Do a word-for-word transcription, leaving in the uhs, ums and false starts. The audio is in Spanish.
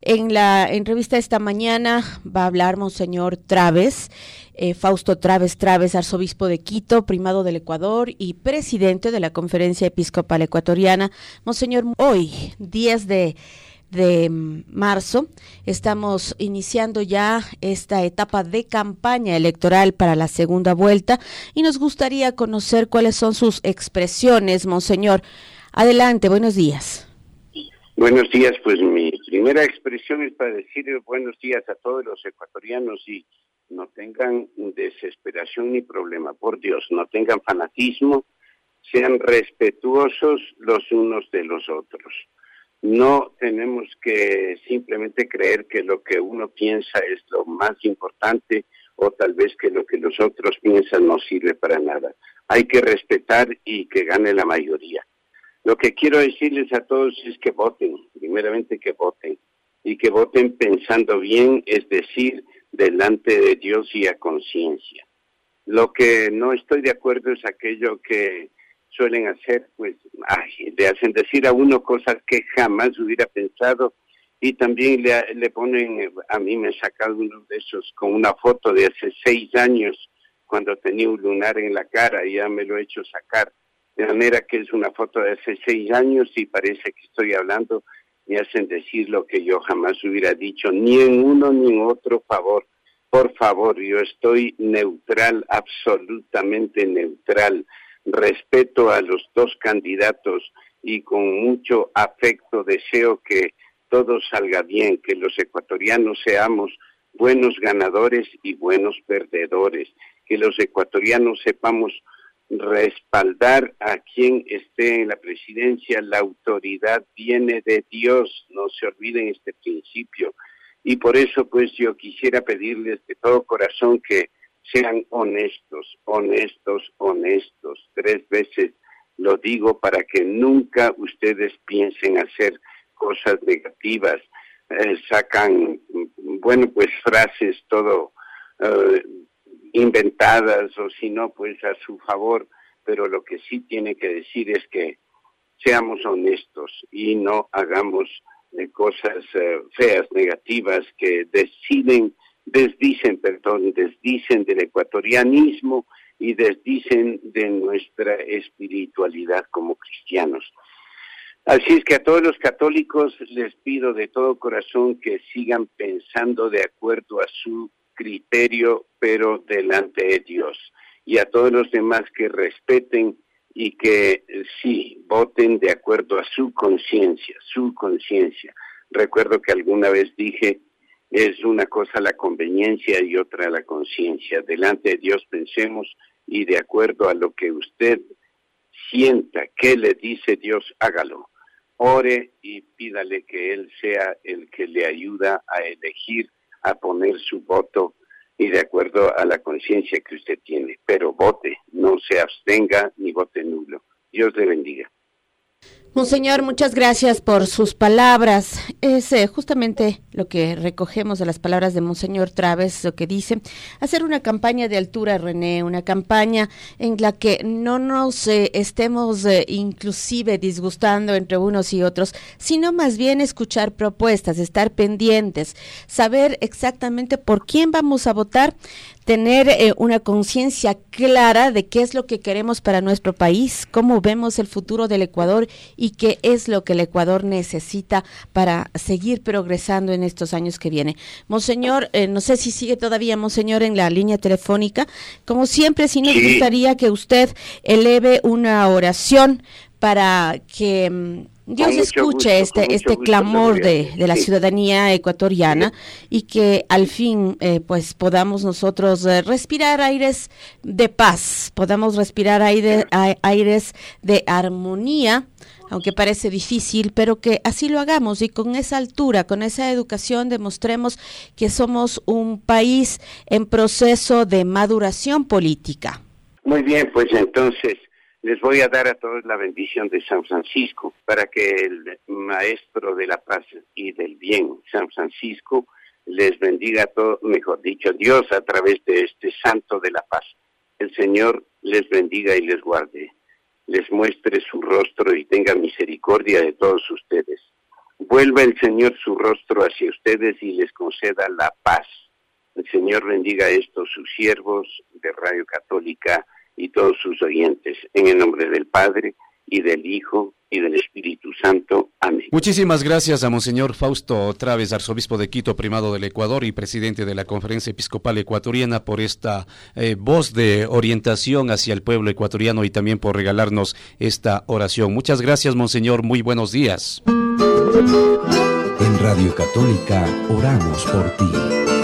En la entrevista esta mañana va a hablar Monseñor Traves, eh, Fausto Traves Traves, arzobispo de Quito, primado del Ecuador y presidente de la Conferencia Episcopal Ecuatoriana. Monseñor, hoy, diez de de marzo, estamos iniciando ya esta etapa de campaña electoral para la segunda vuelta y nos gustaría conocer cuáles son sus expresiones, Monseñor. Adelante, buenos días. Buenos días, pues mi primera expresión es para decir buenos días a todos los ecuatorianos y no tengan desesperación ni problema, por Dios, no tengan fanatismo, sean respetuosos los unos de los otros. No tenemos que simplemente creer que lo que uno piensa es lo más importante o tal vez que lo que los otros piensan no sirve para nada. Hay que respetar y que gane la mayoría. Lo que quiero decirles a todos es que voten, primeramente que voten, y que voten pensando bien, es decir, delante de Dios y a conciencia. Lo que no estoy de acuerdo es aquello que suelen hacer, pues, ay, le hacen decir a uno cosas que jamás hubiera pensado y también le, le ponen, a mí me he sacado uno de esos con una foto de hace seis años cuando tenía un lunar en la cara y ya me lo he hecho sacar, de manera que es una foto de hace seis años y parece que estoy hablando, me hacen decir lo que yo jamás hubiera dicho, ni en uno ni en otro favor. Por favor, yo estoy neutral, absolutamente neutral. Respeto a los dos candidatos y con mucho afecto deseo que todo salga bien, que los ecuatorianos seamos buenos ganadores y buenos perdedores, que los ecuatorianos sepamos respaldar a quien esté en la presidencia. La autoridad viene de Dios, no se olviden este principio. Y por eso pues yo quisiera pedirles de todo corazón que sean honestos, honestos, honestos. Tres veces lo digo para que nunca ustedes piensen hacer cosas negativas. Eh, sacan, bueno, pues frases todo uh, inventadas o si no, pues a su favor. Pero lo que sí tiene que decir es que seamos honestos y no hagamos eh, cosas uh, feas, negativas que deciden desdicen, perdón, desdicen del ecuatorianismo y desdicen de nuestra espiritualidad como cristianos. Así es que a todos los católicos les pido de todo corazón que sigan pensando de acuerdo a su criterio, pero delante de Dios. Y a todos los demás que respeten y que sí, voten de acuerdo a su conciencia, su conciencia. Recuerdo que alguna vez dije, es una cosa la conveniencia y otra la conciencia. Delante de Dios pensemos y de acuerdo a lo que usted sienta que le dice Dios, hágalo. Ore y pídale que Él sea el que le ayuda a elegir, a poner su voto y de acuerdo a la conciencia que usted tiene. Pero vote, no se abstenga ni vote nulo. Dios le bendiga. Monseñor, muchas gracias por sus palabras. Es eh, justamente lo que recogemos de las palabras de Monseñor Traves, lo que dice, hacer una campaña de altura, René, una campaña en la que no nos eh, estemos eh, inclusive disgustando entre unos y otros, sino más bien escuchar propuestas, estar pendientes, saber exactamente por quién vamos a votar, tener eh, una conciencia clara de qué es lo que queremos para nuestro país, cómo vemos el futuro del Ecuador y qué es lo que el Ecuador necesita para seguir progresando en estos años que vienen. Monseñor, eh, no sé si sigue todavía, Monseñor, en la línea telefónica. Como siempre, sí nos sí. gustaría que usted eleve una oración para que um, Dios escuche gusto, este este gusto, clamor de, de la sí. ciudadanía ecuatoriana sí. y que al fin eh, pues podamos nosotros eh, respirar aires de paz, podamos respirar aire, a, aires de armonía, aunque parece difícil, pero que así lo hagamos y con esa altura, con esa educación demostremos que somos un país en proceso de maduración política. Muy bien, pues entonces les voy a dar a todos la bendición de San Francisco para que el maestro de la paz y del bien, San Francisco, les bendiga a todos, mejor dicho, Dios a través de este santo de la paz. El Señor les bendiga y les guarde, les muestre su rostro y tenga misericordia de todos ustedes. Vuelva el Señor su rostro hacia ustedes y les conceda la paz. El Señor bendiga a estos sus siervos de Radio Católica y todos sus oyentes. En el nombre del Padre, y del Hijo, y del Espíritu Santo. Amén. Muchísimas gracias a Monseñor Fausto Traves, arzobispo de Quito, primado del Ecuador y presidente de la Conferencia Episcopal Ecuatoriana, por esta eh, voz de orientación hacia el pueblo ecuatoriano y también por regalarnos esta oración. Muchas gracias, Monseñor. Muy buenos días. En Radio Católica oramos por ti.